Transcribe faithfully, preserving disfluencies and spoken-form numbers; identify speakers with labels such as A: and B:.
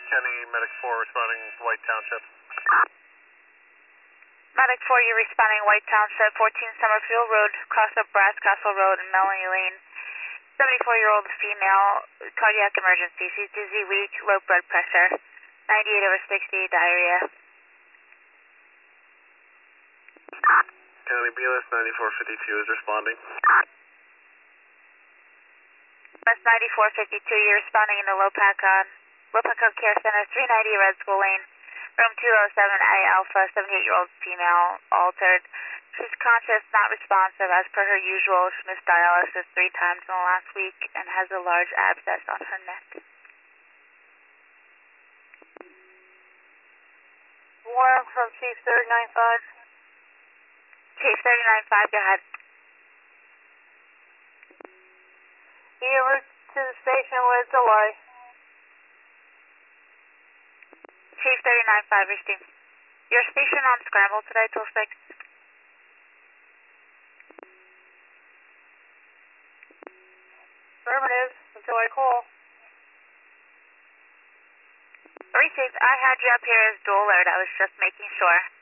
A: County, Medic four responding White Township.
B: Medic four, you're responding White Township, fourteen Summerfield Road, cross up Brass Castle Road and Melanie Lane. seventy-four-year-old female, cardiac emergency. She's dizzy, weak, low blood pressure, ninety-eight over sixty, diarrhea.
A: County B L S ninety-four fifty-two is responding.
B: S ninety-four fifty-two, you're responding into Lopakon, Lopakon Care Center, three ninety Red School Lane, room two oh seven A Alpha, seventy-eight-year-old female, altered. She's conscious, not responsive. As per her usual, she missed dialysis three times in the last week and has a large abscess on her neck.
C: Warm from Chief thirty-nine five.
B: Chief thirty-nine five, go ahead.
C: He route to the station with delay.
B: Chief thirty-nine five, received. Your station on scramble today till six.
C: Affirmative, until I call.
B: Received. I had you up here as dual alert. I was just making sure.